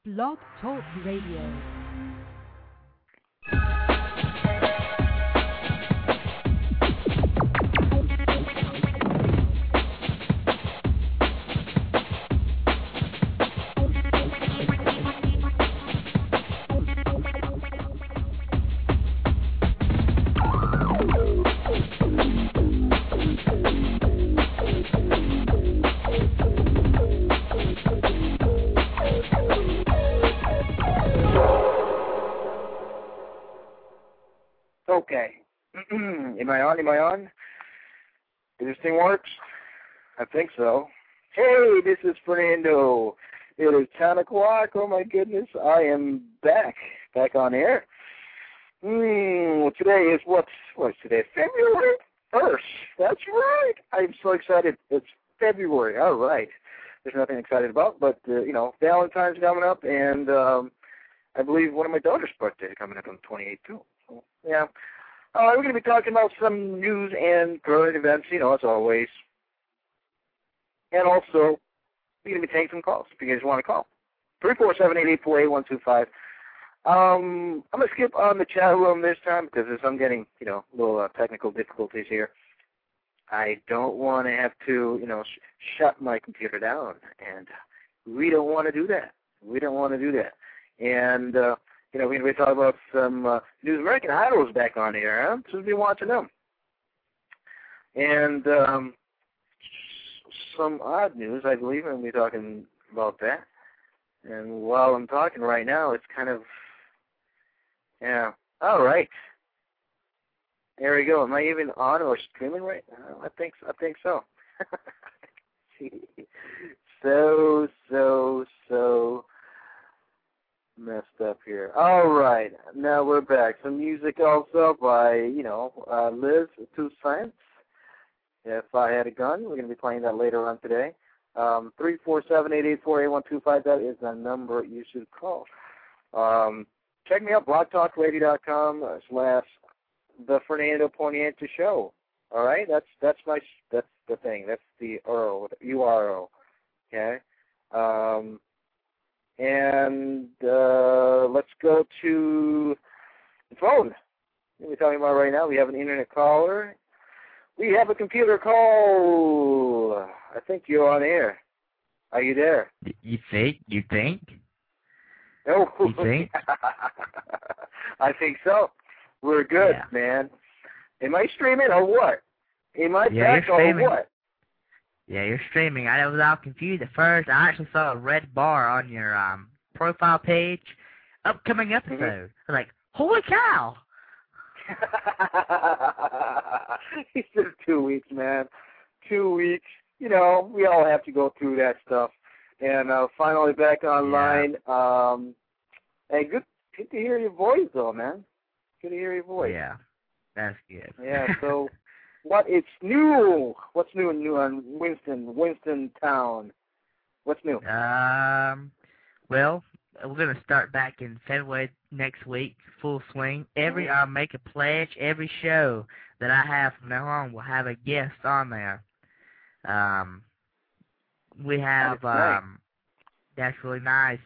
Blog Talk Radio. Okay. Am I on? Am I on? This thing works? I think so. Hey, this is Fernando. It is 10 o'clock. Oh, my goodness. I am back on air. Today is what's today? February 1st. That's right. I'm so excited. It's February. All right. There's nothing excited about, but, Valentine's coming up, and I believe one of my daughter's birthday coming up on the 28th, too. So, yeah. We're going to be talking about some news and current events, as always. And also, we're going to be taking some calls if you guys want to call. 347-884-8125. I'm going to skip on the chat room this time because I'm getting, little technical difficulties here. I don't want to have to, shut my computer down. And we don't want to do that. And, we're going to be talking about some News American Idol's back on here, huh? So we'll be watching them. And some odd news, I believe, and we'll be talking about that. And while I'm talking right now, it's kind of, all right. There we go. Am I even on or streaming right now? I think so. So messed up here. All right. Now we're back. Some music also by, Liz Toussaint. If I Had a Gun. We're going to be playing that later on today. 347-884-8125. That is the number you should call. Check me out, blogtalkradio.com/The Fernando Poniente Show. All right? That's the thing. That's the URL. Okay? And let's go to the phone. What we're talking about right now, we have an internet caller. We have a computer call. I think you're on air. Are you there? You think? Oh, you think? I think so. We're good, man. Am I streaming or what? Am I back or what? Yeah, you're streaming. I was all confused at first. I actually saw a red bar on your profile page. Upcoming episode. I was like, holy cow! It's just 2 weeks, man. 2 weeks. We all have to go through that stuff. And finally back online. Yeah. Hey, good to hear your voice, though, man. Good to hear your voice. Yeah, that's good. Yeah, so what's new? What's new on Winston Town? What's new? Well, we're going to start back in February next week, full swing. I'll make a pledge. Every show that I have from now on will have a guest on there. We have, that's really nice.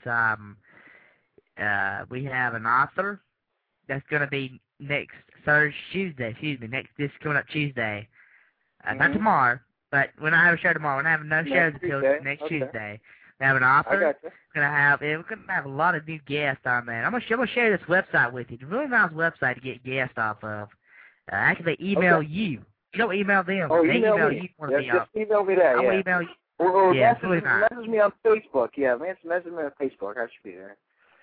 We have an author that's going to be next coming up Tuesday. Not tomorrow, but when I have a show tomorrow, we're going to have no shows until next Tuesday. We have an author. We're gonna have a lot of new guests on there. I'm gonna share this website with you. It's a really nice website to get guests off of. Actually, they email you. You don't email them. Oh, they email you. Just email me that. I'm gonna email you. Or nice. message me on Facebook. Yeah, message me on Facebook. I should be there.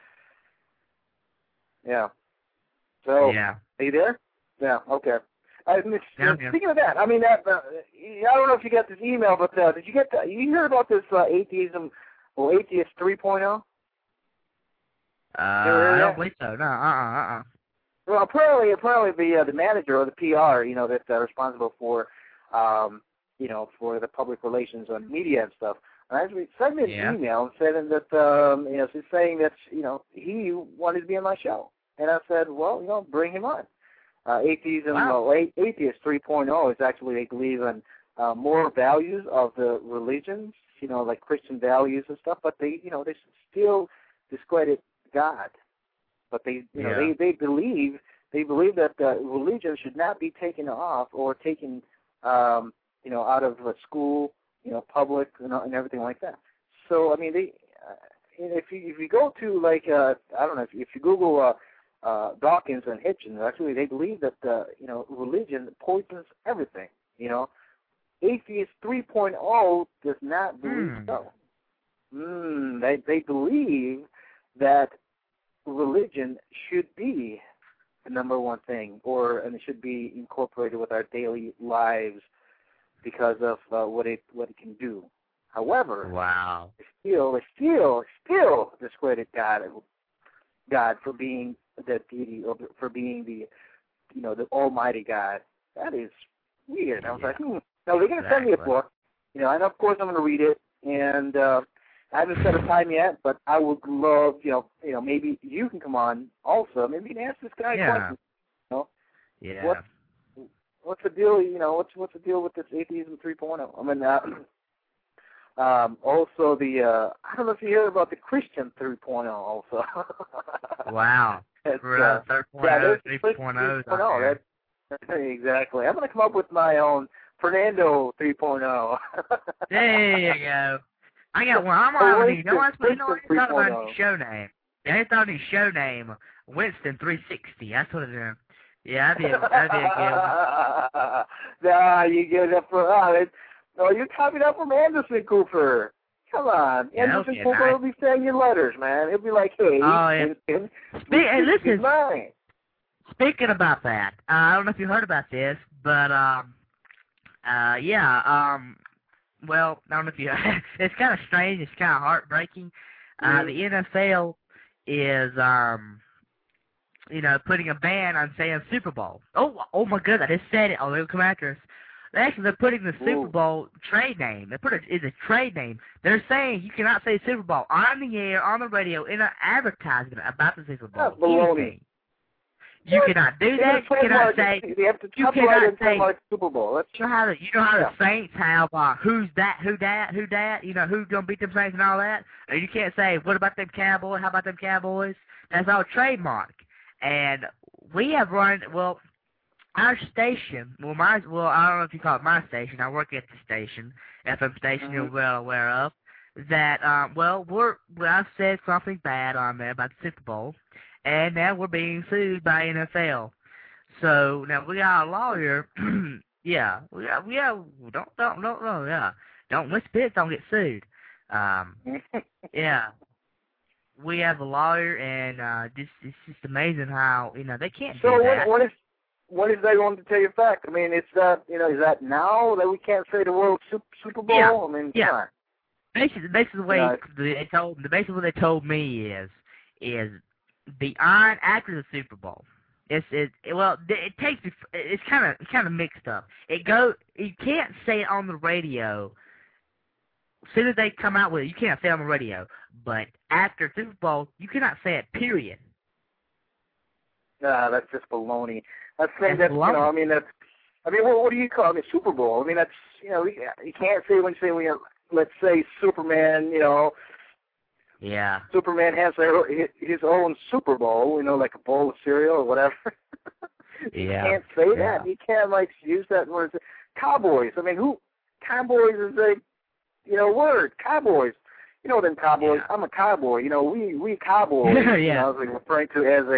Yeah. So, yeah. Are you there? Yeah. Okay. Speaking of that, I mean, I don't know if you got this email, but did you get that? You heard about this atheism? Well, Atheist 3.0? I don't believe so. No, Well, apparently the manager or the PR, that's responsible for, for the public relations on media and stuff, actually sent me an email saying that, she's saying that, he wanted to be on my show. And I said, well, bring him on. Atheist 3.0 is actually, they believe in more values of the religions, like Christian values and stuff, but they still discredit God. But they believe that religion should not be taken off or taken out of school, public, and everything like that. So I mean, if you go to I don't know, if you Google Dawkins and Hitchens, actually they believe that religion poisons everything. Atheist 3.0 does not believe so. They believe that religion should be the number one thing, and it should be incorporated with our daily lives because of what it can do. However, wow, they still discredit God for being the deity, or for being the Almighty God. That is weird. I was like, Now they're going to send me a book, and of course I'm going to read it, and I haven't set a time yet, but I would love, maybe you can come on also. Maybe you can ask this guy questions. Yeah. What's the deal? What's the deal with this atheism 3.0? I mean, also the I don't know if you heard about the Christian 3.0 also. Wow. 3.0, 3.0. Exactly. I'm going to come up with my own Fernando 3.0. There you go. I got one. I'm already. I thought about his show name. I thought his show name Winston 360. That's what it is. Yeah, that'd be a good one. Nah, you get it for you're copying that from Anderson Cooper. Come on, Anderson Cooper will be saying your letters, man. It'll be like, hey, Winston, hey, listen. Mine. Speaking about that, I don't know if you heard about this, but well, I don't know if you. It's kind of strange. It's kind of heartbreaking. The NFL is, putting a ban on saying Super Bowl. Oh my goodness! I just said it. Oh, they'll come after us. They're putting the Super Bowl trade name. It's a trade name. They're saying you cannot say Super Bowl on the air, on the radio, in an advertisement about the Super Bowl. That's baloney. You cannot do that. You cannot say. You cannot say Super Bowl. You know how the Saints have who's that, who dat, who's gonna beat them Saints and all that. And you can't say what about them Cowboys? How about them Cowboys? That's all trademark. And we have run our station. I don't know if you call it my station. I work at the station, FM station. You're well aware of that. I've said something bad on there about the Super Bowl. And now we're being sued by NFL. So now we got a lawyer. Don't Miss Pitts don't get sued. We have a lawyer, and it's just amazing how they can't do that. So what is they going to tell you fact? I mean, is that now that we can't say the word Super Bowl? Yeah. I mean, yeah. Basically, the way what they told me is beyond after the Super Bowl. It's kind of mixed up. You can't say it on the radio. As soon as they come out with it, you can't say it on the radio. But after Super Bowl, you cannot say it. Period. Nah, that's just baloney. What do you call it? Super Bowl. I mean, that's you can't say let's say Superman. Yeah. Superman has his own Super Bowl, like a bowl of cereal or whatever. You can't say that. You can't use that word. Cowboys. I mean, Cowboys is a word. Cowboys. Them Cowboys. Yeah. I'm a cowboy. We cowboys. Yeah. I was referring to as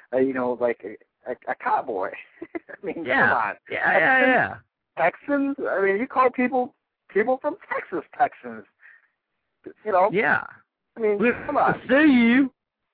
a cowboy. I mean, come on. Yeah. Texans. I mean, you call people from Texas Texans. Yeah. I mean, come on. See you.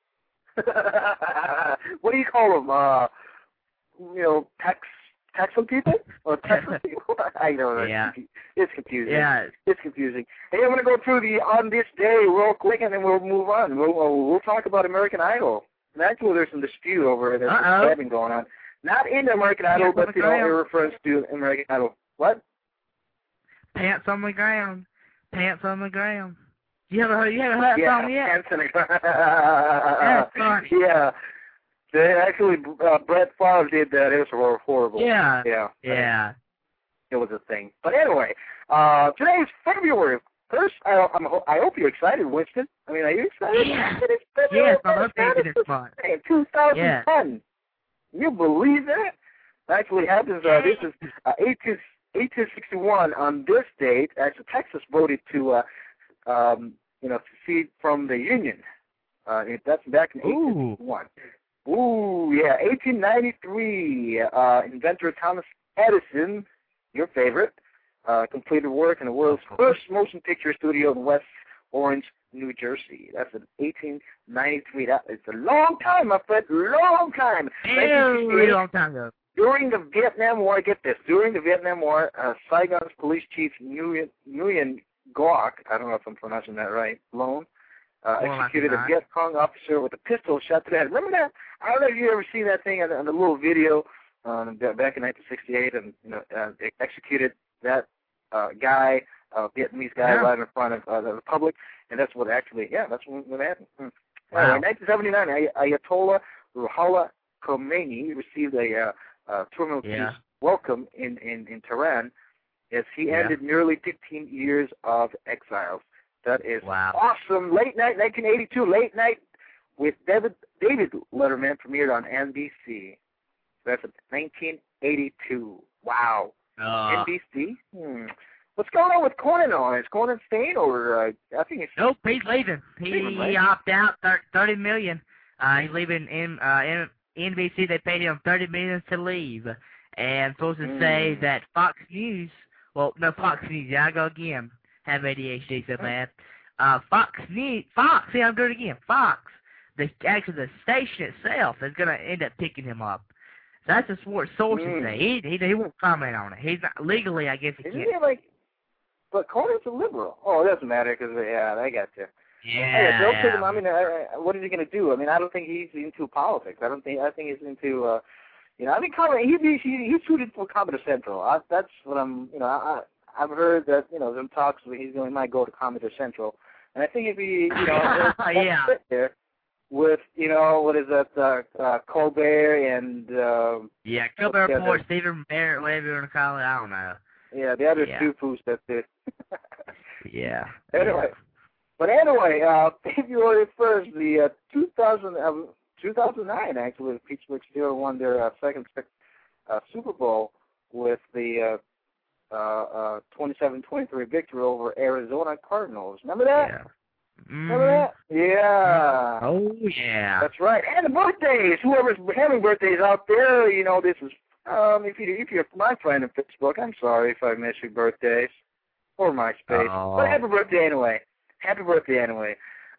What do you call them? Texan people or Texas people? I know. Yeah. It's confusing. Yeah. It's confusing. Hey, I'm going to go through the On This Day real quick, and then we'll move on. We'll talk about American Idol. And actually, there's some dispute over there's some stabbing going on. Not in American Idol, but in reference to American Idol. What? Pants on the ground. Pants on the ground. You haven't heard that song yet? Pants on the ground. Yeah. They actually, Brett Favre did that. It was horrible. Yeah. It was a thing. But anyway, today is February. First, I hope you're excited, Winston. I mean, are you excited? Yeah. Yes, I'm updated this month. 2010. Yeah. You believe that? Actually happens. This is 1861. On this date, actually, Texas voted to, secede from the Union. That's back in 1861. Ooh, yeah. 1893. Inventor Thomas Edison, your favorite, completed work in the world's first motion picture studio in West Orange, New Jersey. That's in 1893. That is a long time, my friend. Long time. Very long time ago. During the Vietnam War, get this. During the Vietnam War, Saigon's police chief Nguyen Ngoc, I don't know if I'm pronouncing that right, executed a Viet Cong officer with a pistol shot to the head. Remember that? I don't know if you ever seen that thing on the little video back in 1968, and they executed that guy, Vietnamese guy, right in front of the public, and that's what actually, that's what happened. Wow. Anyway, in 1979, Ayatollah Ruhollah Khomeini received a terminal peace welcome in Tehran as he ended nearly 15 years of exile. That is awesome. Late night, 1982, late night with David Letterman premiered on NBC. That's 1982. Wow. NBC? What's going on with Conan on? Is Conan staying, or I think it's... Nope, he's leaving. He opted out, $30 million. He's leaving NBC. They paid him $30 million to leave. And supposed to say that Fox News, Fox News, I go again. Have ADHD so bad. Fox, I'm doing it again. Fox, the station itself is going to end up picking him up. So that's just what sources say. He won't comment on it. He's not legally, I guess he can't. But Conan's a liberal. Oh, it doesn't matter because I got you. Yeah. They'll take him. I mean, what is he going to do? I mean, I don't think he's into politics. I think he's into. I think he's suited for Comedy Central. That's what I'm. I've heard that some talks he might go to Comedy Central, and I think if he sit there with what is that Colbert and Colbert Report, Stephen Barrett, whatever you want to call it, I don't know. Yeah, the other two fools that did. Anyway, February 1st, the 2009 actually, the Pittsburgh Steelers won their second Super Bowl with the 27-23 victory over Arizona Cardinals. Remember that? Yeah. Remember that? Yeah. Oh, yeah. That's right. And the birthdays. Whoever's having birthdays out there, this is, if you're my friend in Facebook, I'm sorry if I miss your birthdays or MySpace. Oh. But happy birthday anyway. Happy birthday anyway.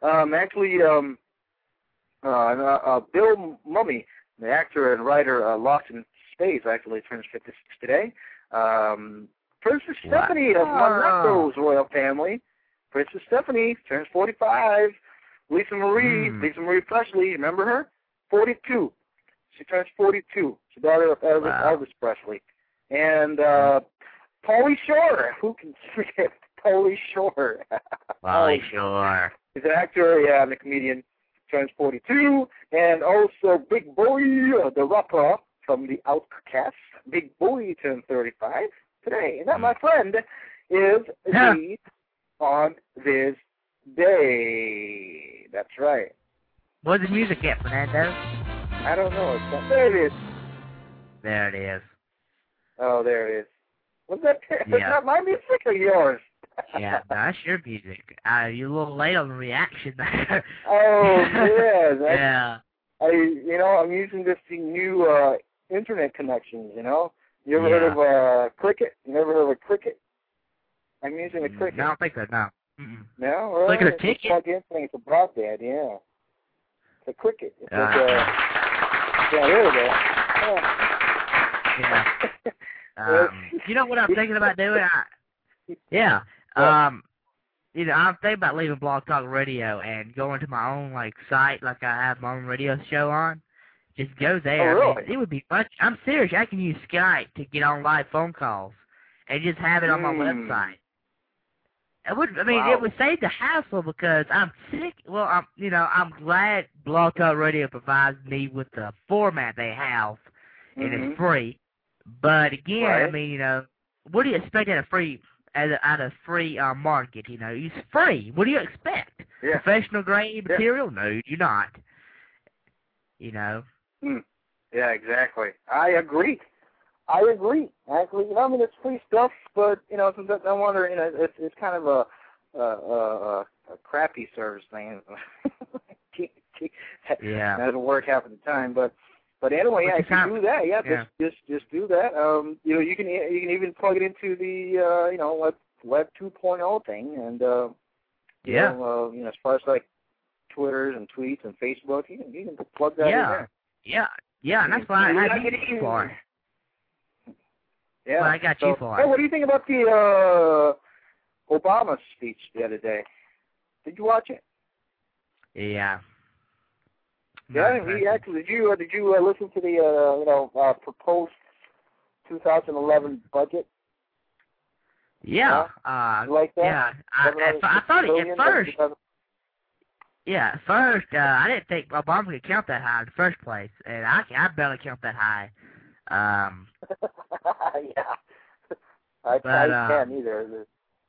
Bill Mummy, the actor and writer, lost in space, actually turns 56 today. Princess Stephanie of Monroe's royal family. Princess Stephanie turns 45. Lisa Marie Presley, remember her? 42. She turns 42. She's the daughter of Elvis Presley. And Pauly Shore. Who can forget Pauly Shore? Pauly Shore. He's an actor, and a comedian. Turns 42. And also Big Boy, the rapper from the Outcasts. Big Boy turned 35 today. And that, my friend, is the on this day. That's right. Where's the music at, Fernando? I don't know. There it is. There it is. Oh, there it is. Was that? That's not my music or yours? Yeah, that's your music. You're a little late on the reaction there. Oh, yes. Yeah. I'm using this new internet connections. You ever heard of Cricket? You never heard of a Cricket? I'm using a Cricket. No, I don't think so, no. No? Well, like a ticket? It's a broadband, yeah. It's a Cricket. It's here we go. Yeah. You know what I'm thinking about doing? I'm thinking about leaving Blog Talk Radio and going to my own site, like I have my own radio show on. Just go there. Oh, really? It would be much. I'm serious. I can use Skype to get on live phone calls and just have it on my website. It would save the hassle because I'm sick. Well, I'm glad Blog Talk Radio provides me with the format they have, and it's free. But again, what do you expect out of free at a free market. It's free. What do you expect? Yeah. Professional grade material? No, you do not. Yeah, exactly. I agree. Actually, it's free stuff, but sometimes I wonder, it's kind of a crappy service thing. Yeah. That doesn't work half of the time, but anyway, yeah, if you do that, just do that. You can even plug it into the Web 2.0 thing, and as far as like Twitters and tweets and Facebook, you can plug that in there. Yeah, and that's why I had you for. Yeah. Well, I got you for. Hey, what do you think about the Obama speech the other day? Did you watch it? Yeah. Yeah, he actually. Did you listen to the proposed 2011 budget? Yeah. You like that? Yeah. I thought it at first. Yeah, at first I didn't think Obama could count that high in the first place, and I barely count that high. Yeah. I can't either.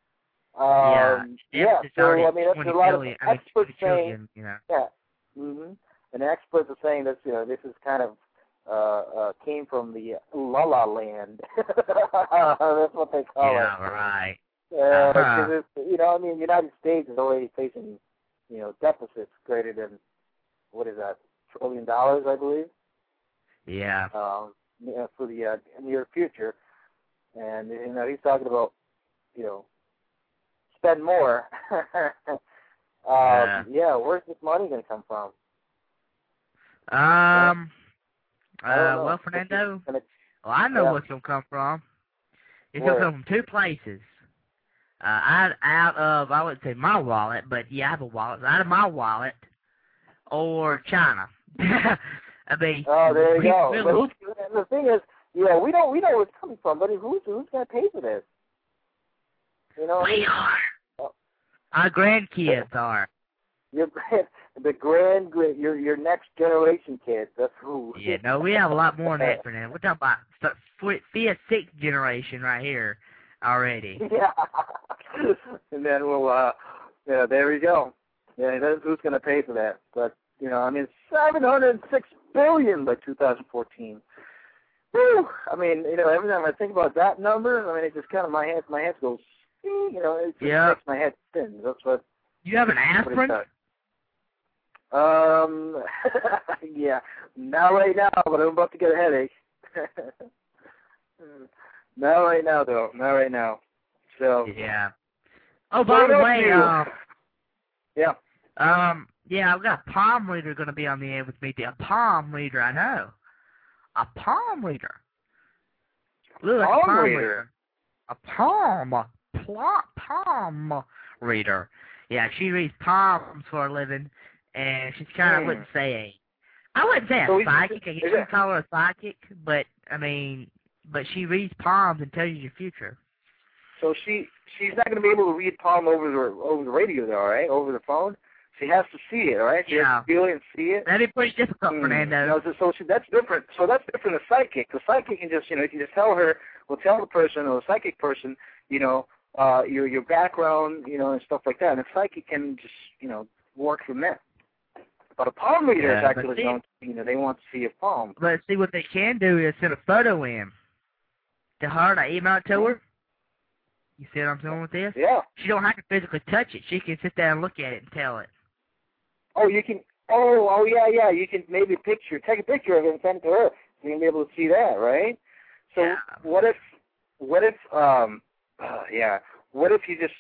So I mean, that's a lot of experts saying. Yeah. And experts are saying that this is kind of came from the La La Land. That's what they call it. Yeah, right. Because the United States is already facing deficits greater than $1 trillion, I believe. Yeah. For the near future, and he's talking about spend more. Where's this money going to come from? Well, Fernando, I know where it's going to come from. It's going to come from two places. Out of, I wouldn't say my wallet, but yeah, I have a wallet. Out of my wallet, or China. I mean, there you go. Really, but the thing is, we know where it's coming from, but who's going to pay for this? We are. Our grandkids are. Your next generation kids. That's who. Yeah, no, we have a lot more than that for now. We're talking about fifth, sixth generation right here already. Yeah. And then we'll, there we go. Yeah, that's who's going to pay for that. But, $706 billion by 2014. Woo! I mean, every time I think about that number, it just kind of, my head goes, it just makes my head spin. That's what. You have an aspirin? Yeah, not right now, but I'm about to get a headache. Not right now, though. Not right now. So. Yeah. Oh, by the way, yeah. Yeah, I've got a palm reader going to be on the air with me. A palm reader, I know. A palm reader. Look, a palm reader. A palm reader. Yeah, she reads palms for a living, and she's kind of, I wouldn't say a psychic. I guess you would call her a psychic, but she reads palms and tells you your future. So she's not going to be able to read palm over the radio, though, right? Over the phone. She has to see it, right? She has to feel it and see it. That'd be pretty difficult, Fernando. That's different. So that's different than a psychic. The psychic can just, you can just tell the person, or the psychic person, your background, and stuff like that. And a psychic can just, work from that. But a palm reader is actually they want to see your palm. But see, what they can do is send a photo in to her, and I email it to her. You see what I'm doing with this? Yeah. She don't have to physically touch it. She can sit there and look at it and tell it. Oh, you can. Oh, yeah. You can maybe take a picture of it and send it to her. So you can be able to see that, right? So what if what if you just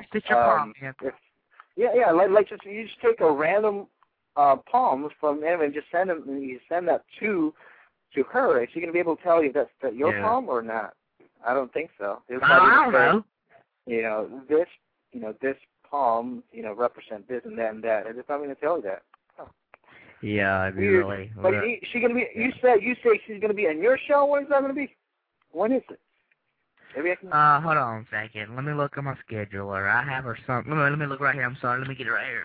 like you just take a random palms from them and just send them, and you send that to her. Is she gonna be able to tell you that's your palm or not? I don't think so. I don't know. This palm, represent this and that and that. And it's not going to tell you that. Oh. Yeah, I'd be really. But she gonna be? You say she's gonna be on your show. When is that gonna be? When is it? Maybe I can. Hold on a second. Let me look at my scheduler. I have her something. Let me look right here. I'm sorry. Let me get it right here.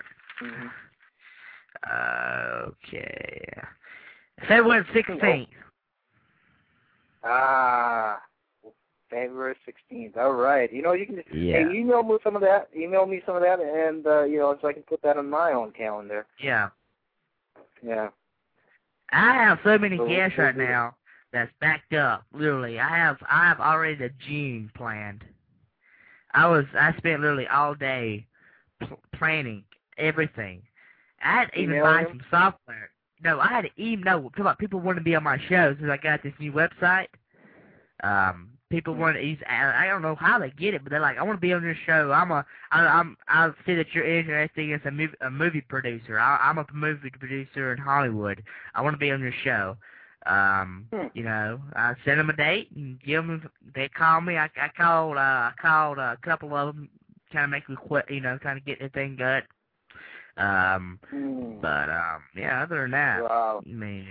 Mm-hmm. Okay. February 16th. February 16th. All right. You know, you can hey, email me some of that. Email me some of that, and you know, so I can put that on my own calendar. Yeah. Yeah. I have so many guests right now that's backed up. Literally, I have already the June planned. I spent literally all day planning everything. I had to even buy some software. No, I had to email. People want to be on my show since I got this new website. People want to use. I don't know how they get it, but they're like, I want to be on your show. I see that you're interested as a movie producer. I'm a movie producer in Hollywood. I want to be on your show. You know, I send them a date and give them. They call me. I called a couple of them, kind of make me quit. You know, kind of get the thing going. But yeah. Other than that, I mean,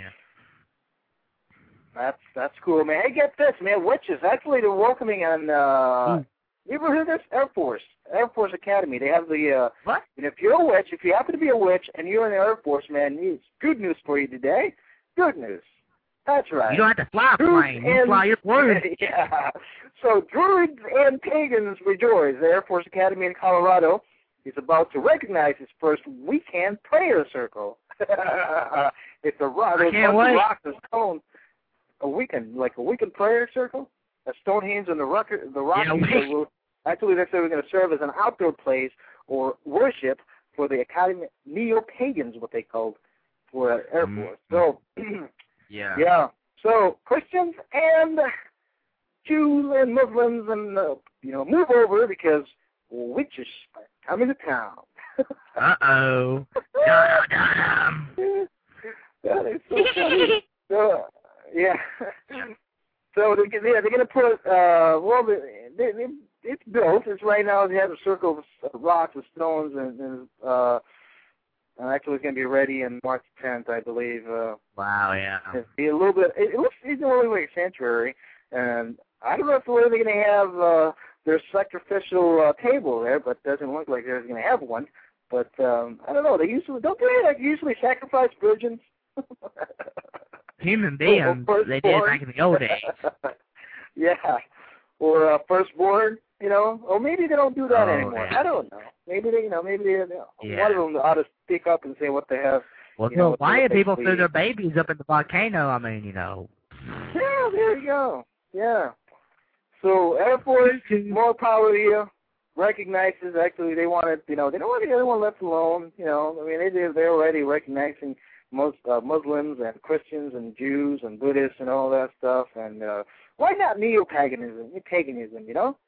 That's cool, man. Hey, get this, man. Witches, actually, they're welcoming on, you ever heard of this? Air Force Academy. They have the, what? And if you're a witch, if you happen to be a witch and you're in the Air Force, man, it's good news for you today. Good news. That's right. You don't have to fly a plane. You fly your plane. Yeah. So, druids and pagans rejoice. The Air Force Academy in Colorado is about to recognize its first weekend prayer circle. It's a rock. I can't wait. Rocks and stones. A weekend prayer circle? A Stonehenge and the Rockies. Actually, they said we're going to serve as an outdoor place or worship for the Academy neo-pagans, what they called, for Air Force. So, yeah. So Christians and Jews and Muslims and move over because witches are coming to town. Uh-oh. That is so funny. So, yeah. So they're going to put, it's built. It's right now, they have a circle of rocks and stones, and actually it's going to be ready in March 10th, I believe. Wow, yeah. It'll be a little bit, it looks like a sanctuary, and I don't know if they're going to have their sacrificial table there, but it doesn't look like they're going to have one. But I don't know, they usually sacrifice virgins? Human beings, they did back in the old days. Yeah, or firstborn, or maybe they don't do that anymore. Yeah. I don't know. Maybe they, one of them ought to speak up and say what they have. Well, why do people throw their babies up in the volcano? I mean, Yeah, there you go. Yeah. So Air Force, more power to you. Recognizes actually they want it. They don't want the other one left alone. I mean they're already recognizing most Muslims and Christians and Jews and Buddhists and all that stuff. And why not neo-paganism? Paganism,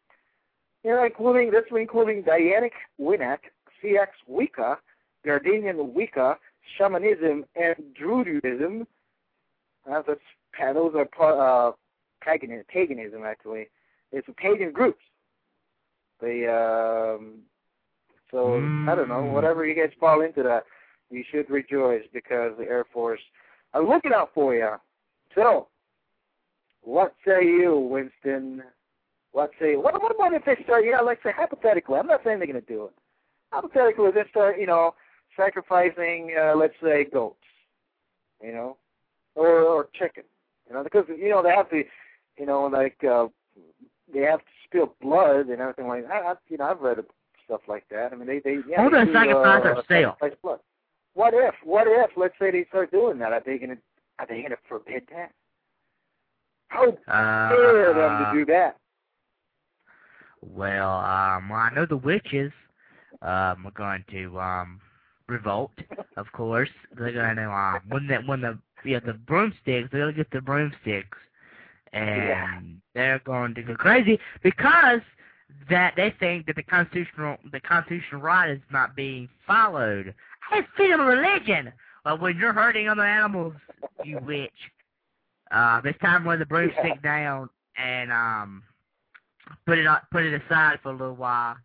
including Dianic Winak, CX Wicca, Gardenian Wicca, Shamanism, and Druidism. Those are paganism, actually. It's pagan groups. They, I don't know, whatever you guys fall into that, you should rejoice because the Air Force are looking out for you. So, what say you, Winston? What about if they start, let's say hypothetically, I'm not saying they're going to do it. Hypothetically, they start, sacrificing, let's say, goats, or chicken, because, they have to, they have to spill blood and everything like that. I've read stuff like that. I mean, they sacrifice themselves. What if, let's say they start doing that? Are they going to forbid that? How dare them to do that? Well, I know the witches are going to revolt. Of course, they're going to when the broomsticks. They're going to get the broomsticks, and they're going to go crazy because that they think that the constitutional right is not being followed. It's freedom of religion. But when you're hurting other animals, you witch. It's time to lay the broomstick down and put it aside for a little while.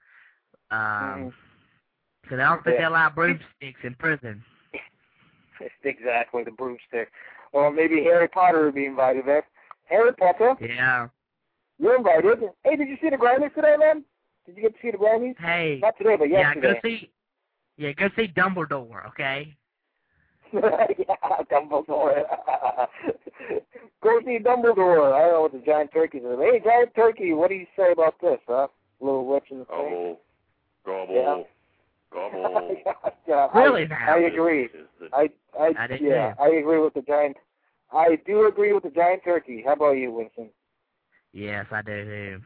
Because I don't think they allow broomsticks in prison. Exactly, the broomstick. Or maybe Harry Potter would be invited back. Harry Potter? Yeah. You're invited. Hey, did you see the Grammys today, man? Did you get to see the Grammys? Hey. Not today, but yesterday. Go see Dumbledore, okay? Yeah, Dumbledore. Go see Dumbledore. I don't know what the giant turkeys are. Hey, giant turkey, what do you say about this, huh? Little witch in the face. Gobble. Yeah. Gobble. Yeah, really? I agree. I agree with the giant. I do agree with the giant turkey. How about you, Winston? Yes, I do too.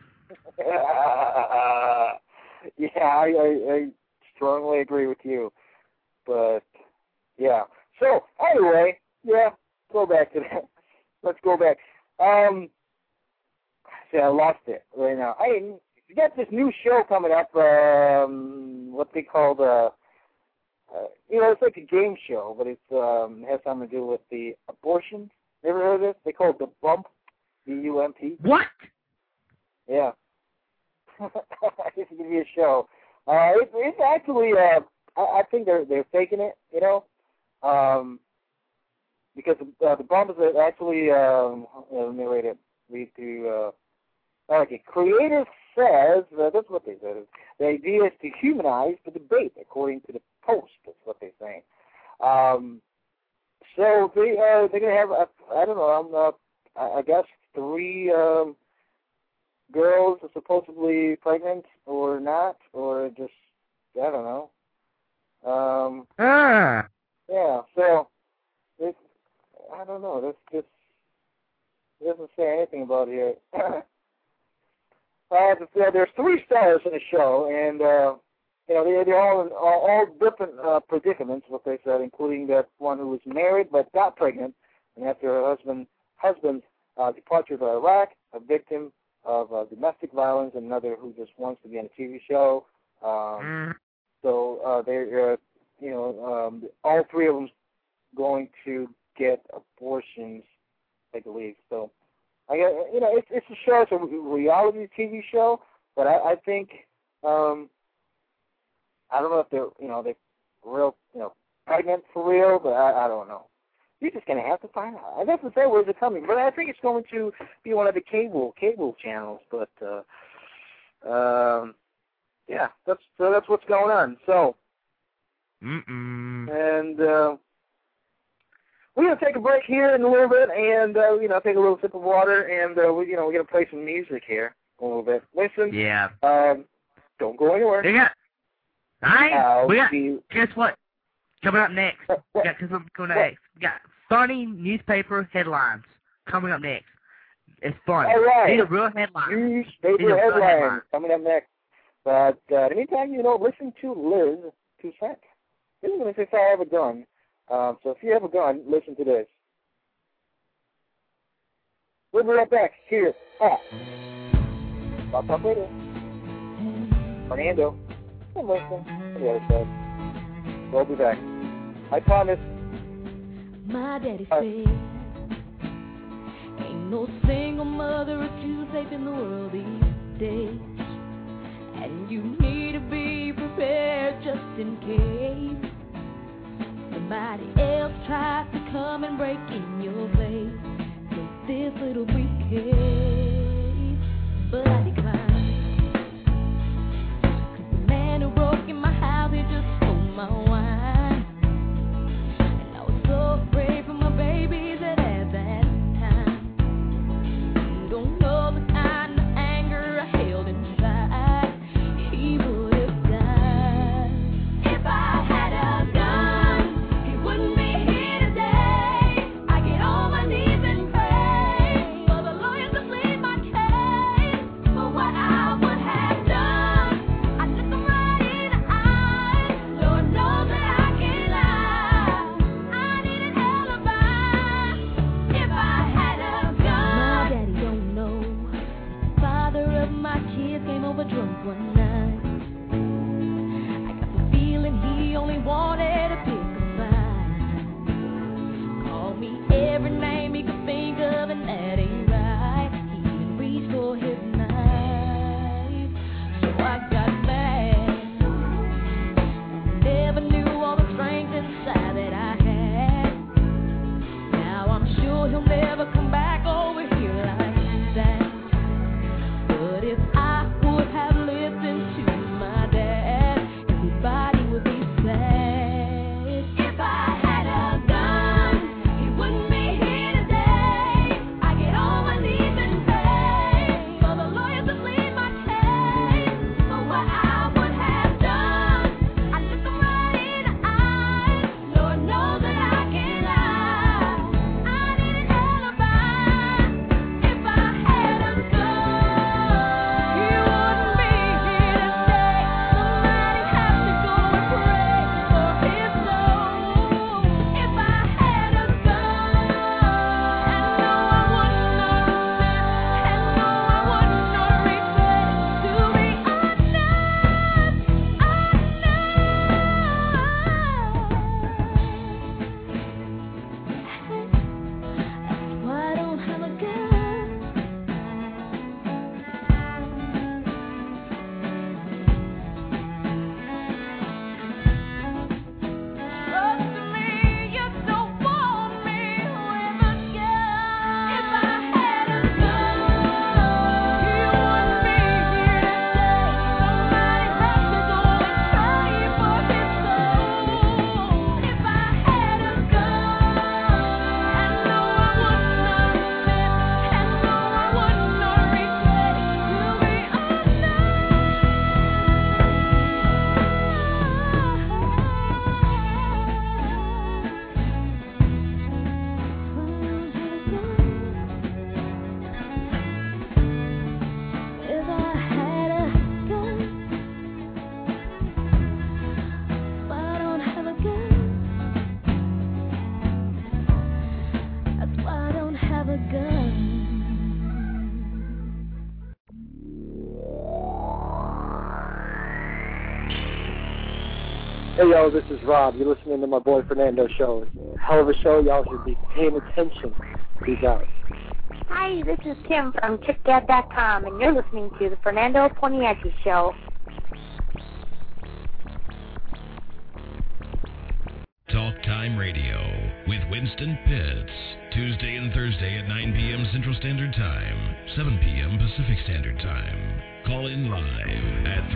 Yeah, I strongly agree with you. But yeah. So anyway, yeah, go back to that. Let's go back. See, I lost it right now. You got this new show coming up. What they call it's like a game show, but it has something to do with the abortion. You ever heard of this? They call it The Bump, B-U-M-P. What? Yeah. It's gonna be a show. It's actually. I think they're faking it, because the Bump is actually. Let me read to. Okay, creator says, that's what they said, the idea is to humanize the debate, according to the Post. That's what they're saying. So they're going to have, I don't know, I guess 3 girls are supposedly pregnant or not, or just, I don't know. Yeah, so, I don't know, this doesn't say anything about it here. There's 3 stars in the show, and they're all different predicaments, what they said, including that one who was married but got pregnant, and after her husband's departure to Iraq, a victim of domestic violence, and another who just wants to be on a TV show. So they're all 3 of them going to get abortions, I believe. So. It's a show. It's a reality TV show, but I think I don't know if they're real pregnant for real, but I don't know. You're just gonna have to find out. I have to say where's it coming, but I think it's going to be one of the cable channels. But yeah, that's what's going on. So, and. We're going to take a break here in a little bit and, take a little sip of water, and, we're going to play some music here a little bit. Listen. Yeah. Don't go anywhere. Guess what? Coming up next. We got funny newspaper headlines coming up next. It's funny. All right. These are real headlines. Newspaper headlines coming up next. But in the meantime, listen to Liz Toussaint. This is going to say, I have a gun. So if you have a gun, listen to this. We'll be right back here at Blog Talk Radio. Fernando and Winston on the other side. We'll be back. I promise. My daddy said, ain't no single mother or two safe in the world these days. And you need to be prepared just in case somebody else tries to come and break in your place. Take this little briefcase, but I declined. 'Cause the man who broke in my house, he just stole my wine. And I was so afraid for my babies at that time. You don't know the kind of anger I held inside. He would have died if I had a gun. He wouldn't be here today. I get on my knees and pray for the lawyers to plead my case. But what Hey, yo, this is Rob. You're listening to my boy Fernando show. Hell of a show. Y'all should be paying attention. Peace out. Hi, this is Tim from ChickDad.com, and you're listening to the Fernando Poniati Show. Talk Time Radio with Winston Pitts. Tuesday and Thursday at 9 p.m. Central Standard Time, 7 p.m. Pacific Standard Time. Call in live at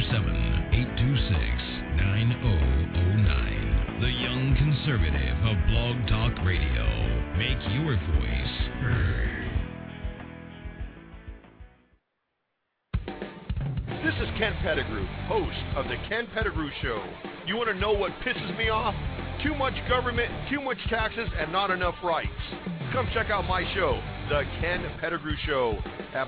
347-826-9009. The Young Conservative of Blog Talk Radio. Make your voice heard. This is Ken Pettigrew, host of The Ken Pettigrew Show. You want to know what pisses me off? Too much government, too much taxes, and not enough rights. Come check out my show, The Ken Pettigrew Show, at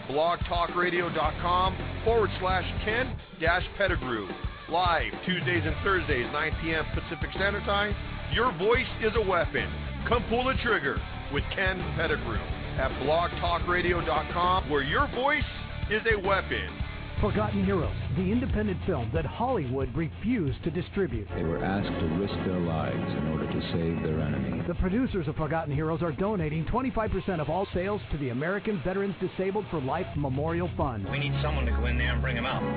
blogtalkradio.com/Ken-Pettigrew. Live Tuesdays and Thursdays, 9 p.m. Pacific Standard Time. Your voice is a weapon. Come pull the trigger with Ken Pettigrew at blogtalkradio.com, where your voice is a weapon. Forgotten Heroes, the independent film that Hollywood refused to distribute. They were asked to risk their lives in order to save their enemy. The producers of Forgotten Heroes are donating 25% of all sales to the American Veterans Disabled for Life Memorial Fund. We need someone to go in there and bring him out.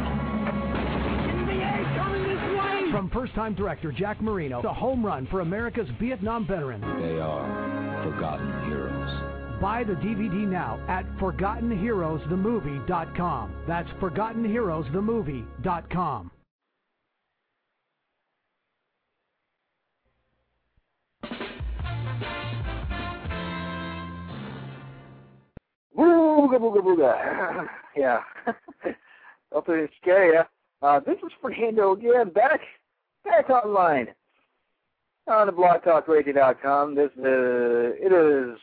Coming this way! From first-time director Jack Marino, the home run for America's Vietnam veterans. They are Forgotten Heroes. Buy the DVD now at ForgottenHeroesTheMovie.com. That's ForgottenHeroesTheMovie.com. Booga, booga, booga. Yeah. Hopefully it's scary, yeah. This is Fernando again, back online on the blogtalkradio.com. It is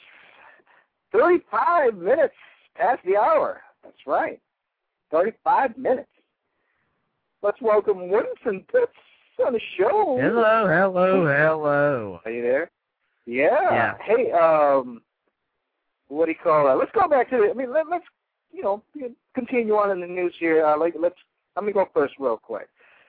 35 minutes past the hour. That's right. 35 minutes. Let's welcome Winston Pitts on the show. Hello. Are you there? Yeah. Hey, what do you call that? Let's go back to let's continue on in the news here. Let me go first real quick.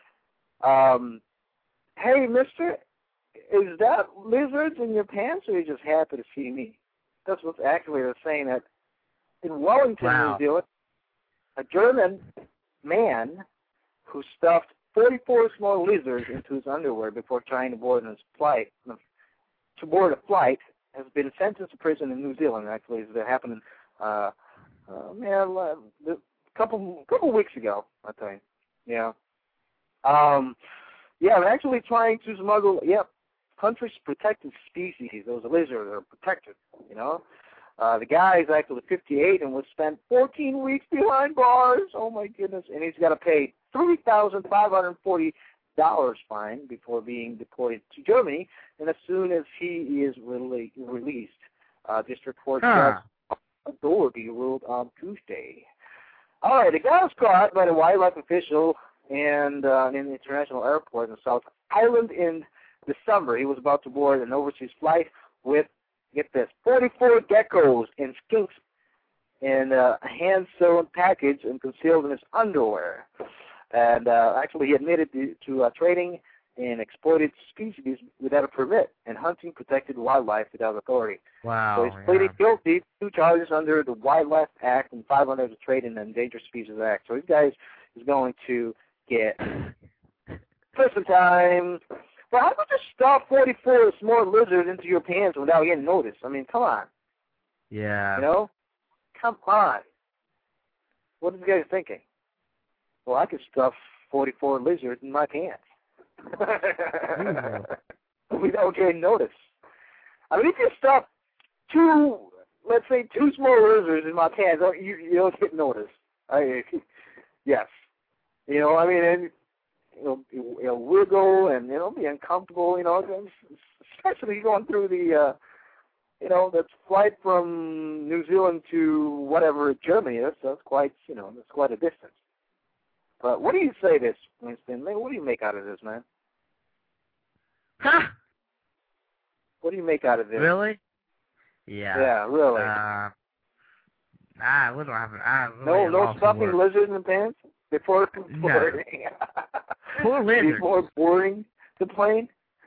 Hey, mister, is that lizards in your pants, or are you just happy to see me? That's what's actually they're saying that in Wellington, New Zealand, a German man who stuffed 44 small lizards into his underwear before trying to board a flight has been sentenced to prison in New Zealand. Actually, that happened a couple weeks ago, I think. Yeah. They're actually trying to smuggle. Country's protected species. Those lizards are protected, The guy is actually 58 and was spent 14 weeks behind bars. Oh, my goodness. And he's got to pay $3,540 fine before being deported to Germany. And as soon as he is released, District Court Judge Doherty ruled on Tuesday. All right, the guy was caught by the wildlife official and in the international airport in South Island in December. He was about to board an overseas flight with, get this, 44 geckos and skinks in a hand-sewn package and concealed in his underwear. And actually he admitted to trading in exploited species without a permit and hunting protected wildlife without authority. Wow. So he's pleaded guilty to 2 charges under the Wildlife Act and 5 under the Trade in Endangered Species Act. So this guy is going to get prison time. But how about you stuff 44 small lizards into your pants without getting noticed? I mean, come on. Yeah. Come on. What is the guy thinking? Well, I could stuff 44 lizards in my pants without getting noticed. I mean, if you stuff 2 small lizards in my pants, you don't get noticed. Yes. And it'll wiggle and it'll be uncomfortable, especially going through the, that flight from New Zealand to whatever Germany is. That's quite, that's quite a distance. But what do you say this, Winston? What do you make out of this, man? Huh? What do you make out of this? Really? Yeah. Yeah, really. No stuffing lizards in the pants before. No. Poor lizards. He's more boring, the plane.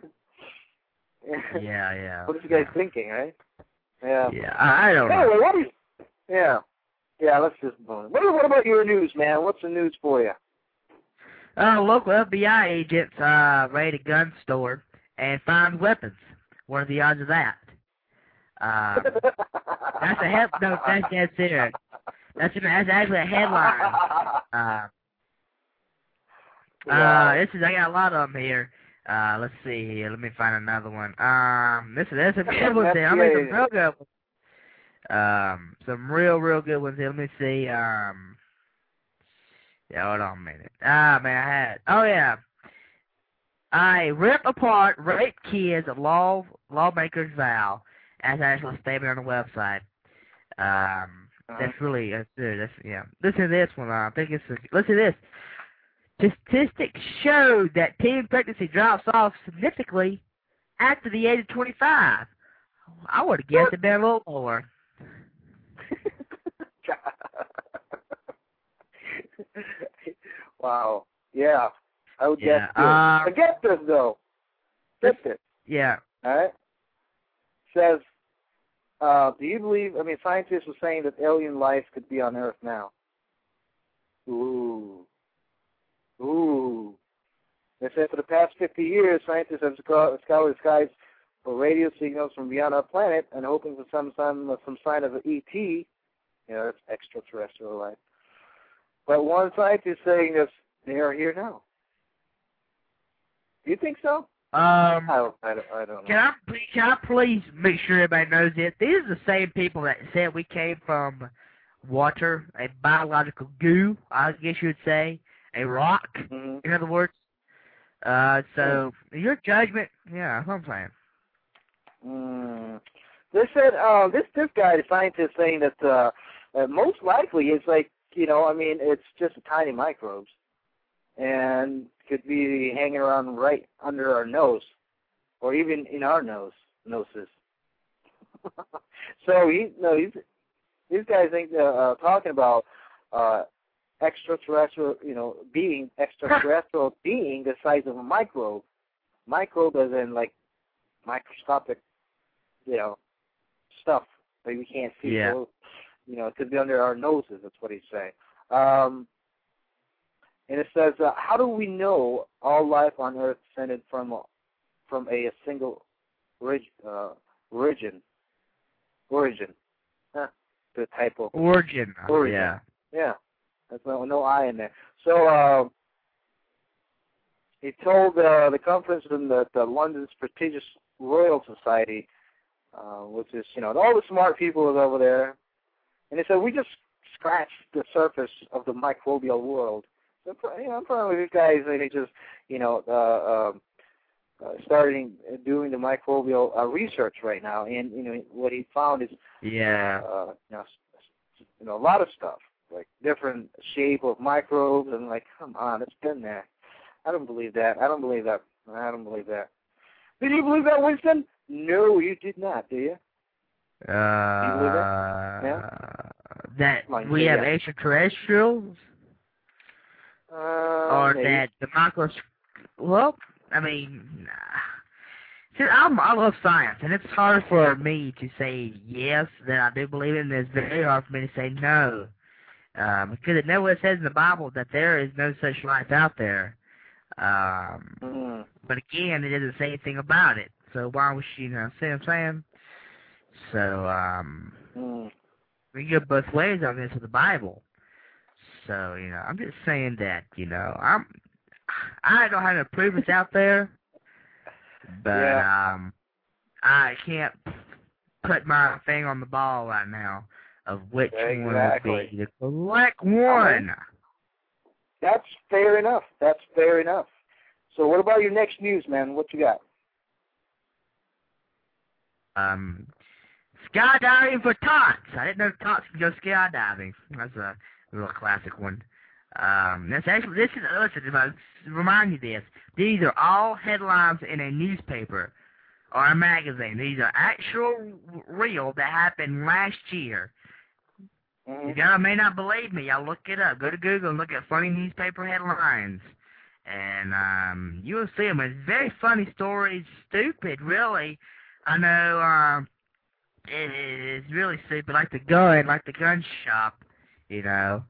Yeah. What is you guys thinking, right? Yeah. Yeah, I don't know. Anyway, what is... Yeah, let's just... What about your news, man? What's the news for you? Local FBI agents raid a gun store and found weapons. What are the odds of that? That's a no, that's serious. That's actually a headline. I got a lot of them here. Let's see here. Let me find another one. This is a good one there. I mean, some real good ones. Some real good ones here. Let me see. Yeah, hold on a minute. I rip apart rape kids, lawmakers vow. That's actually a statement on the website. That's really, yeah. Listen to this one. Listen to this. Statistics show that teen pregnancy drops off significantly after the age of 25. I would have guessed it'd been a little more. Wow. Yeah. I would guess this. Get this, though. Get this. Yeah. All right. Says, do you believe, scientists were saying that alien life could be on Earth now. Ooh. They said for the past 50 years, scientists have scoured the skies for radio signals from beyond our planet and hoping for some sign of an ET. That's extraterrestrial life. But one scientist saying that they are here now. Do you think so? I don't know. Can I please make sure everybody knows it? These are the same people that said we came from water, a biological goo, I guess you would say, a rock, in other words. So your judgment, that's what I'm saying. They said this guy, the scientist, saying that most likely it's like it's just tiny microbes, and could be hanging around right under our nose, or even in our noses. So these guys think talking about extraterrestrial being the size of a microbe. Microbe as in like microscopic, stuff that we can't see. Yeah. So, it could be under our noses. That's what he's saying. And it says, how do we know all life on Earth descended from a single origin? The type of origin. Yeah. There's no I in there. So he told the conference in the London's prestigious Royal Society, which is all the smart people is over there, and they said we just scratched the surface of the microbial world. So, probably these guys they just starting doing the microbial research right now, and what he found is a lot of stuff, like different shape of microbes, and like, come on, it's been there. I don't believe that. Did you believe that, Winston? No, you did not, do you? Do you believe that? Yeah? That we have extraterrestrials? Or maybe. that the see, I love science, and it's hard for me to say yes that I do believe it, and it's very hard for me to say no, because it nowhere says in the Bible that there is no such life out there. But again, it doesn't say anything about it, so why would she? See what I'm saying? So we go both ways on this with the Bible. So, I'm just saying that, I don't have to prove it's out there, but I can't put my finger on the ball right now of which one would be the correct one. That's fair enough. So what about your next news, man? What you got? Skydiving for tots. I didn't know tots could go skydiving. That's a real classic one. Remind you this. These are all headlines in a newspaper or a magazine. These are actual real that happened last year. You guys may not believe me. Y'all look it up. Go to Google and look at funny newspaper headlines. And you will see them. It's very funny stories, stupid, really. I know it's really stupid, like the gun shop, you know.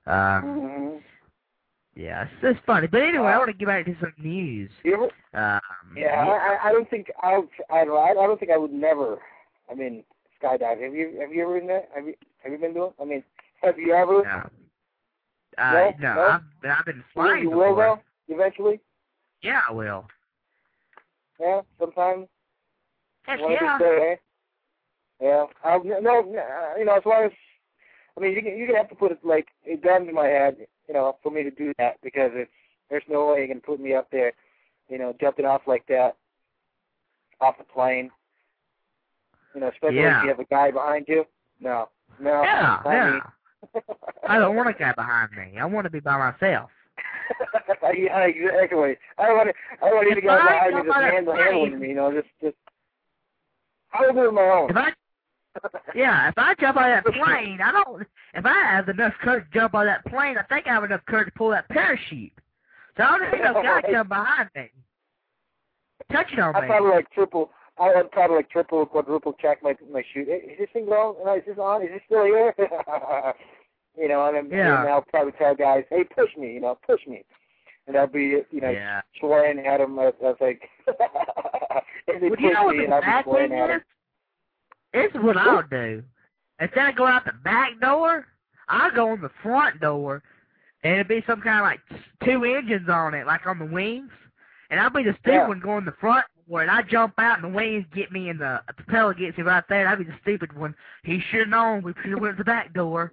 Yeah, it's funny. But anyway, I want to get back to some news. I don't think I don't think I would never. I mean, skydive. Have you ever been there? Have you been doing? I mean, have you ever? No. No? I've been flying. You will though, eventually. Yeah, I will. Yeah, sometime. Heck yeah. Yeah. No, you know, as long as, I mean, you can have to put it like a gun to my head, you know, for me to do that, because there's no way you can put me up there, you know, jumping off like that, off the plane. You know, especially if you have a guy behind you. No. Yeah. I don't want a guy behind me. I want to be by myself. Yeah, exactly. I don't want any guy behind me just handling me, you know, just I will do it my own. If I jump out of that plane, if I have enough courage to jump out of that plane, I think I have enough courage to pull that parachute. So I don't need no guy jump behind me, touching on me. I would probably like triple, quadruple check my chute. Is this thing going? Is this on? Is this still here? You know, and then I'll probably tell guys, hey, push me, you know, push me. And I'll be, you know, swearing at them. I was like, and they push me, and I'll be swearing at them. This is what I'll do. Instead of going out the back door, I'll go on the front door, and it'll be some kind of like 2 engines on it, like on the wings. And I'll be the stupid one going the front door, and I jump out, and the wings get me, and the propeller gets me right there, and I'll be the stupid one. He should have known. We should have went to the back door.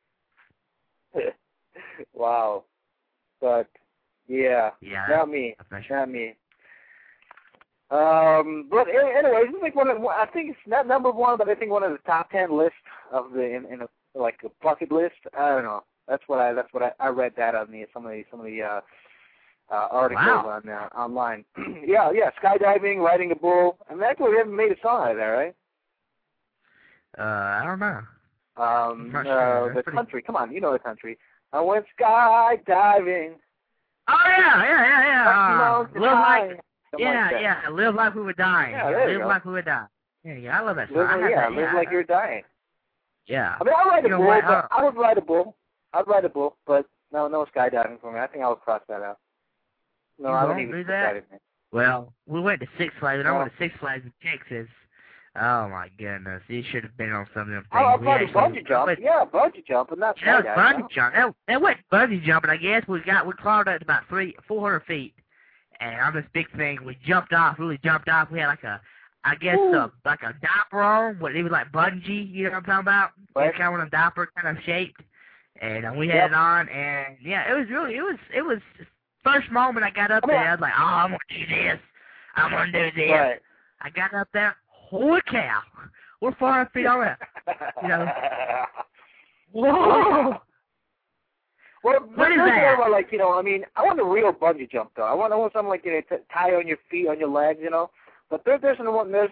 Wow. But, not me. Not me. But anyway, this is like I think it's not number 1, but I think one of the top 10 lists of in a bucket list. I don't know. That's what I read that on some of the articles on online. yeah, skydiving, riding a bull. I mean, actually, we haven't made a song out of that, right? I don't know. The country. Come on, you know the country. I went skydiving. Oh yeah. Live like we were dying. Live like we were dying. Yeah, I love that song. Live like you're dying. Yeah. I mean, I'll ride a bull. I would ride a bull. I'd ride a bull, but no skydiving for me. I think I would cross that out. No, I don't even do that. Well, we went to Six Flags, and I went to Six Flags in Texas. Oh my goodness! You should have been on some of them things. I'll probably bungee jump. Yeah, bungee jump, but not skydiving. Yeah, bungee jump. That wasn't bungee jumping. I guess we climbed up to about 400 feet, and on this big thing, we jumped off. Really jumped off. We had like a diaper on, but it was like bungee. You know what I'm talking about? Right. Kind of one of diaper kind of shaped, and we had it on, and it was first moment I got up there, I was like, oh, I'm gonna do this. I'm gonna do this. Right. I got up there. Holy cow! We're 400 feet over. You know. Whoa! Well, what is that? Like, you know, I mean, I want a real bungee jump though. I want something like, you know, to tie on your feet, on your legs, you know. But there's a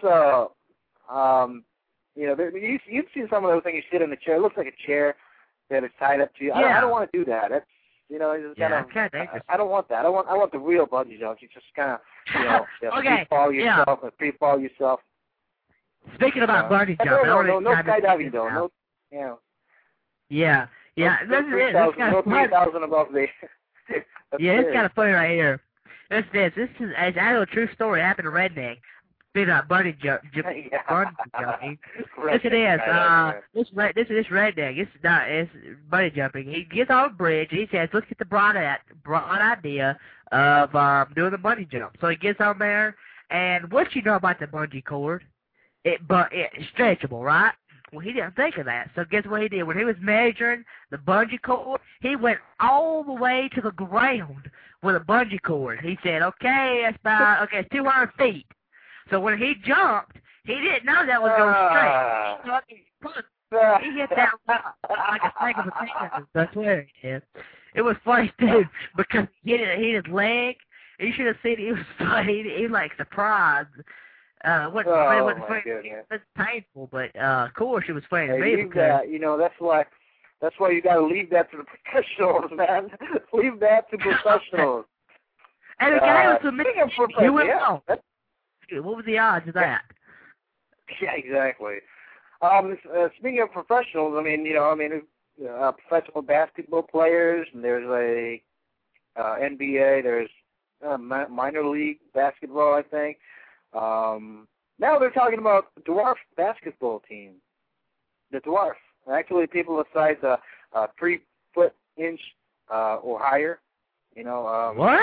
you know, you've seen some of those things. You sit in a chair. It looks like a chair that is tied up to you. Yeah. I don't want to do that. That's, you know, it's kind of. I don't want that. I want the real bungee jump. You just kind of, you know, free-fall yourself. Speaking about bungee jumping, no skydiving though. No, you know. Yeah. No 3,000 above the. It's kind of funny right here. This is a true story. It happened to Redneck. Speaking about bungee jumping. Yes, it is. This Redneck. It's bungee jumping. He gets on a bridge and he says, "Let's get the broad idea of doing the bungee jump." So he gets on there, and what you know about the bungee cord? It's stretchable, right? Well, he didn't think of that. So guess what he did? When he was measuring the bungee cord, he went all the way to the ground with a bungee cord. He said, it's 200 feet. So when he jumped, he didn't know that was going straight. He hit that like a sack of potatoes. That's what he did. It was funny, too, because he hit his leg. You should have seen it. He was funny. He was like surprised. It wasn't funny. It was painful, but of course it was funny to me because you know, that's why you got to leave that to the professionals, man. Leave that to professionals. And the guy was he went wrong. What was the odds of that? Yeah, exactly. Speaking of professionals, professional basketball players, and there's a NBA, there's minor league basketball, I think. Now they're talking about the dwarf basketball team. The dwarf. Actually, people of size 3 foot inch or higher. What?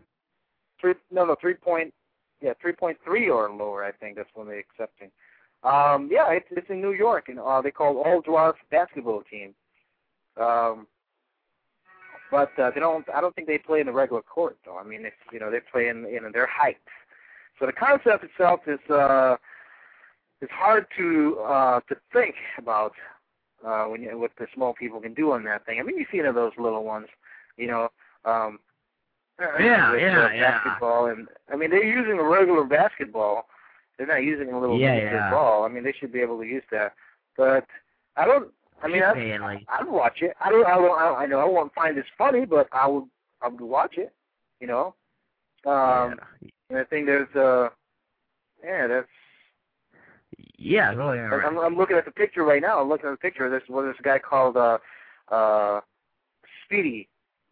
3.3 or lower. I think that's when they're accepting. It's in New York, and they call it all dwarf basketball team. But they don't. I don't think they play in the regular court, though. They play in their height. So the concept itself is hard to think about what the small people can do on that thing. You've seen those little ones, basketball, and they're using a regular basketball. They're not using a little ball. They should be able to use that. But I don't. I'd watch it. I know I won't find this funny, but I would watch it. And I think there's that's. Yeah, really. I'm looking at the picture right now. I'm looking at the picture. There's this guy called Speedy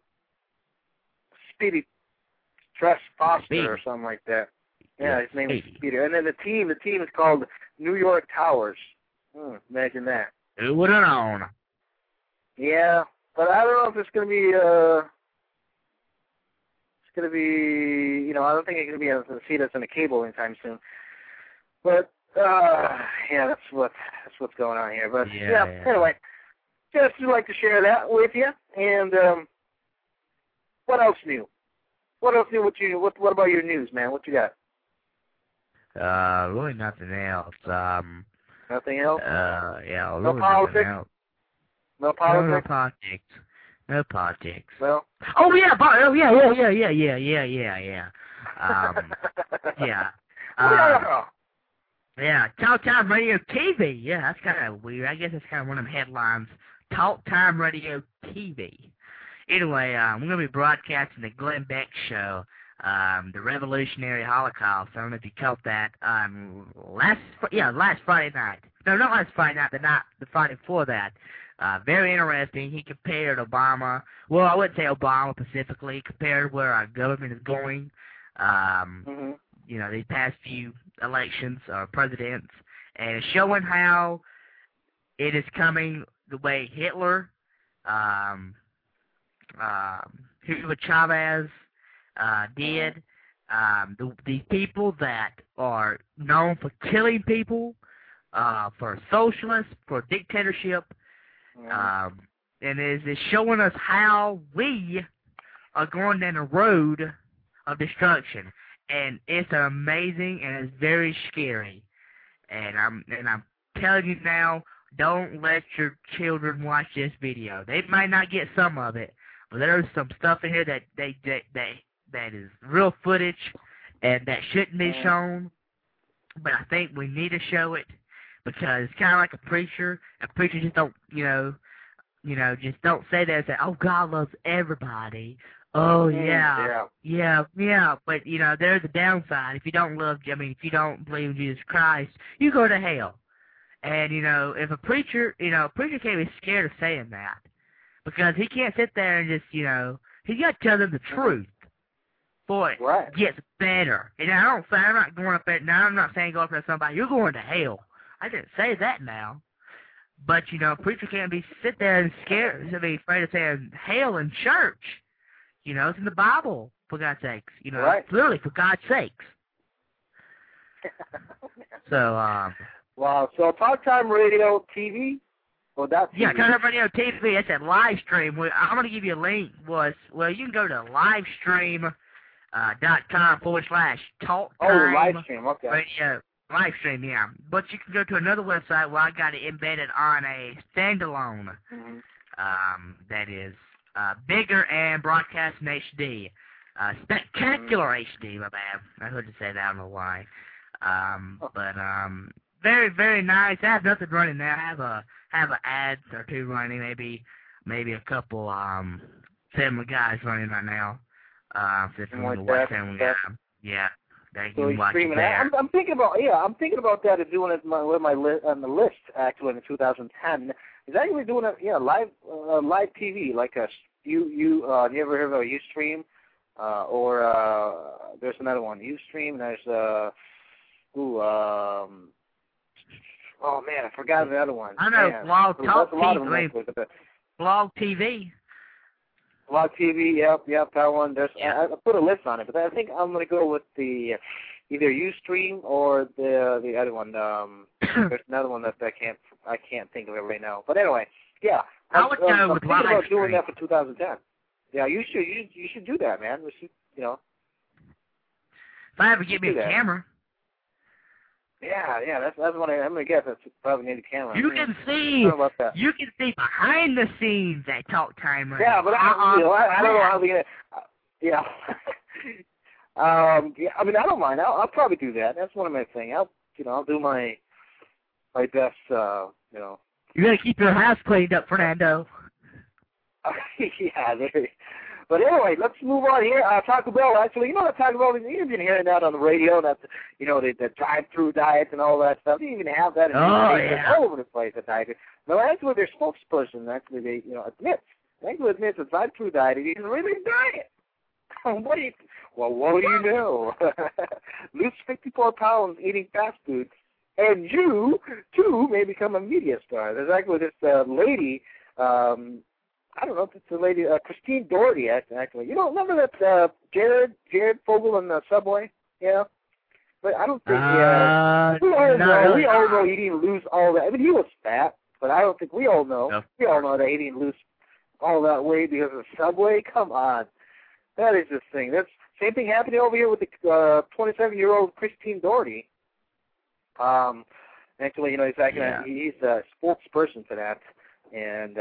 Tress Foster or something like that. Yeah, his name is Speedy. And then the team is called New York Towers. Imagine that. Who would have known? Yeah, but I don't know if it's going to be. I don't think it's going to be able to see this on the cable anytime soon. But that's what's going on here. But anyway, just like to share that with you. And what else new? What else new? What about your news, man? What you got? Really nothing else. Nothing else? Really no politics? Else. No politics? No politics. No politics. Well. Oh yeah. Talk Time Radio TV. Yeah, that's kind of weird. I guess that's kind of one of the headlines. Talk Time Radio TV. Anyway, we're going to be broadcasting the Glenn Beck Show, the Revolutionary Holocaust. I don't know if you caught that. Last Friday night. No, not last Friday night. The Friday before that. Very interesting. He compared Obama. Well, I wouldn't say Obama specifically. He compared where our government is going. These past few elections or presidents, and showing how it is coming the way Hitler, Hugo Chavez did. The people that are known for killing people, for socialists, for dictatorship, and is showing us how we are going down the road of destruction. And it's amazing, and it's very scary. And I'm telling you now, don't let your children watch this video. They might not get some of it, but there's some stuff in here that is real footage, and that shouldn't be shown. But I think we need to show it because it's kind of like a preacher. A preacher just don't, just don't say that and say, "Oh, God loves everybody." Oh, yeah. But, there's a downside. If you don't believe in Jesus Christ, you go to hell. And, if a preacher can't be scared of saying that. Because he can't sit there and just, he's got to tell them the truth. Boy, it gets better. And I'm not going up there, now I'm not saying go up there to somebody, you're going to hell. I didn't say that now. But, a preacher can't sit there and scared, be afraid of saying hell in church. It's in the Bible, for God's sakes. Literally, for God's sakes. So, wow. So, Talk Time Radio TV? Well, that's yeah, Talk Time Radio TV. That's a live stream. I'm going to give you a link. You can go to livestream.com/Talk Time. Oh, live stream. Okay. Radio. Live stream, yeah. But you can go to another website where I got it embedded on a standalone. That is bigger and broadcast in HD. Spectacular HD, my bad. I heard you say that, I don't know why. But very, very nice. I have nothing running there. I have an ad or two running, maybe a couple Family Guys running right now. Just like watch Family Guy. Yeah. So he's streaming that. I'm thinking about that and doing it on the list actually in 2010. He's actually doing it, live TV like you ever heard of Ustream? Or there's another one, Ustream. There's oh man, I forgot the other one. I know, Blog Talk TV. Blog TV. Blog TV, yep, that one. There's I put a list on it, but I think I'm gonna go with the either Ustream or the other one. There's another one that I can't think of it right now. But anyway, yeah. I would go with live about doing that for 2010. Yeah, you should do that, man. We should, If I ever get me a camera. Yeah, that's what I'm gonna guess. That's probably need a camera. You can see behind the scenes at Talk Time Radio. Yeah, but I don't know how they're gonna. Yeah. I mean, I don't mind. I'll probably do that. That's one of my things. I'll do my best. You gotta keep your house cleaned up, Fernando. Yeah, but anyway, let's move on here. Taco Bell, actually, that Taco Bell, you've been hearing that on the radio, that, the drive-through diets and all that stuff. You even have that in all over the place at Tiger. No, actually, their spokesperson actually, admits a drive-through diet is really a diet. What do you know? Lose 54 pounds eating fast food, and you, too, may become a media star. There's actually this lady, I don't know if it's the lady, Christine Doherty, actually. Remember that Jared Fogle in the Subway? Yeah. But I don't think, we all know he didn't lose all that. I mean, he was fat, but I don't think we all know. No. We all know that he didn't lose all that weight because of the Subway. Come on. That is the thing. That's same thing happening over here with the 27-year-old Christine Doherty. Actually, he's a spokesperson for that. And,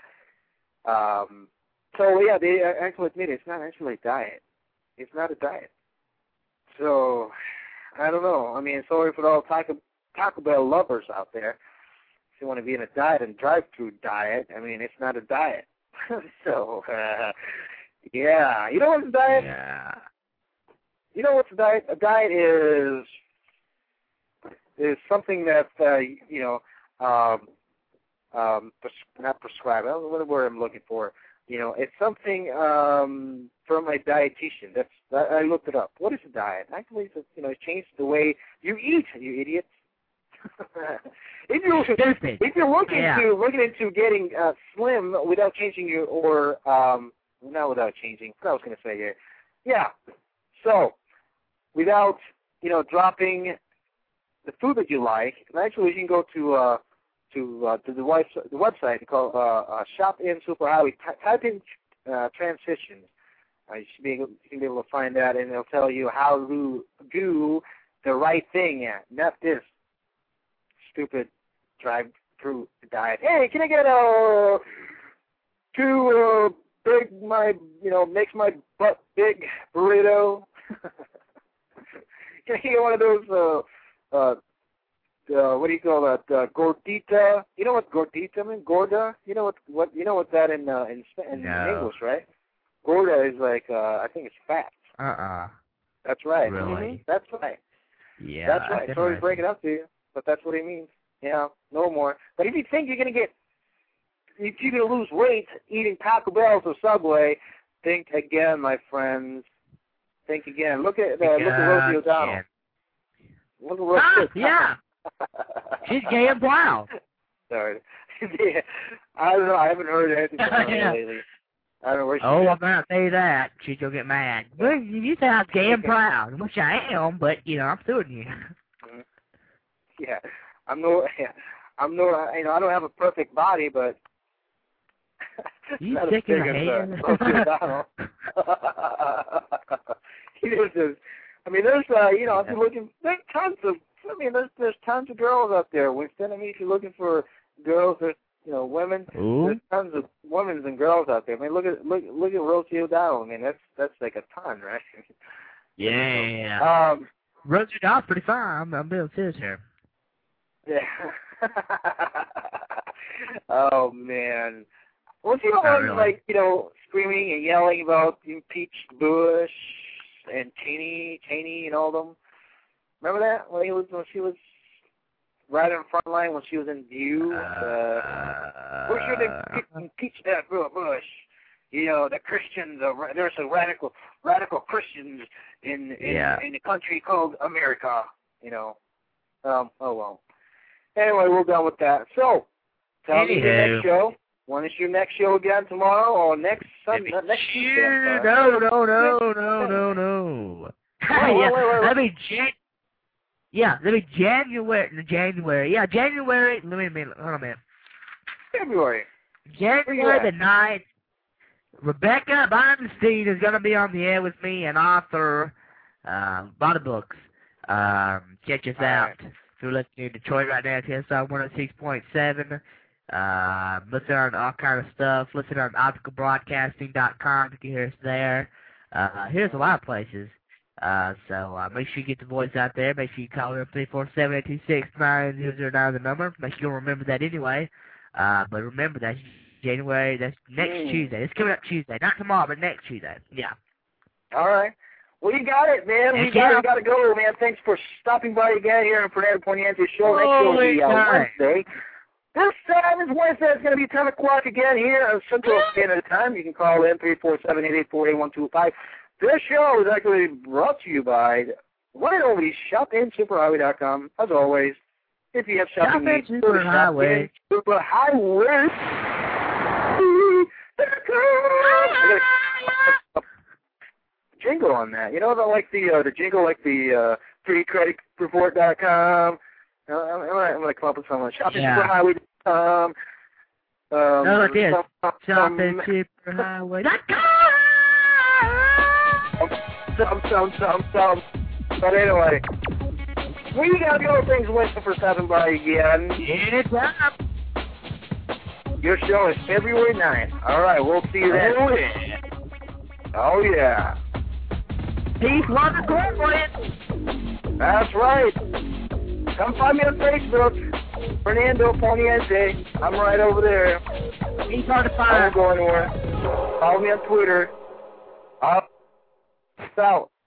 so yeah, they actually admit it's not actually a diet. It's not a diet. So I don't know. I mean, sorry for all Taco Bell lovers out there. If you want to be in a diet and drive-through diet, I mean, it's not a diet. So yeah, you know what's a diet? Yeah. You know what's a diet? A diet is something that not prescribed. I don't know what word I'm looking for. It's something from a dietitian. I looked it up. What is a diet? Actually, it's changed the way you eat. You idiots. If you're looking into getting slim without changing not without changing. What I was going to say here. Yeah. So without dropping the food that you like, and actually you can go to the website called Shop in Superhighway. Type in transitions. You can be able to find that, and it'll tell you how to do the right thing. Not this stupid drive-through diet. Hey, can I get two big makes my butt big burrito? Can I get one of those? What do you call that? Gordita. You know what gordita means? Gorda. You know what that in English, right? Gorda is like I think it's fat. That's right. Really? Mm-hmm. That's right. Yeah. That's right. Sorry to break it up to you, but that's what he means. Yeah, no more. But if you think you're gonna lose weight eating Taco Bell or Subway, think again, my friends. Think again. Look at Rosie O'Donnell. Look at Rosie. Yeah. She's gay and proud. Sorry. I don't know. I haven't heard anything from her lately. I don't know where she is. I'm going to say that. She's going to get mad. Well, you say I'm gay and proud, which I am, but, I'm suing you. Yeah. I don't have a perfect body, but you sick in the head? There's, if you're looking, there's tons of girls out there, Winston. If you're looking for girls, there's, women. Ooh. There's tons of women and girls out there. Look at Rosie O'Donnell. That's like a ton, right? Yeah. Rosie O'Donnell's pretty fine. I'm being serious here. Yeah. Oh man, Was he the one, like, you know, screaming and yelling about impeached Bush and Cheney and all of them? Remember that? When she was right in front line when she was in View? We should impeach that Bush. You know, the Christians, there's some radical Christians in the country called America, you know. Oh, well. Anyway, we're done with that. So, tell me your next show. When is your next show again, tomorrow or next Sunday? Next Tuesday? No. That'll be January. Yeah, January. Hold on a minute. February. January the 9th. Rebecca Bonstein is going to be on the air with me, an author, a lot of books. Check us out. If you're listening in Detroit right now, KSR 106.7. Listen on all kind of stuff. Listen on opticalbroadcasting.com. You can hear us there. Here's a lot of places. So make sure you get the voice out there. Make sure you call her 347-826-9009, the number. Make sure you'll remember that anyway. But remember, that's January. That's next Tuesday. It's coming up Tuesday. Not tomorrow, but next Tuesday. Yeah. All right. Well, you got it, man. We got to go, man. Thanks for stopping by again here on Fernando Poniente's show. Next show will be Wednesday. This time is Wednesday. It's going to be 10 o'clock again here on Central Standard Time. You can call in 347-884-8125. This show is actually brought to you by one and only shopinsuperhighway.com. As always, if you have shopping needs, go to Superhighway. Jingle on that. You know, the jingle like the freecreditreport.com. I'm going to come up with something. Shopinsuperhighway.com. No, it is. Shopinsuperhighway.com. Some. But anyway, we got to go. Things Winston for stopping by again. It's up. Your show is February 9th. All right, we'll see you then. Oh, yeah. Peace, love, and clairvoyance. That's right. Come find me on Facebook. Fernando Poniente. I'm right over there. He's hard to find. I won't go anywhere. Follow me on Twitter. Out.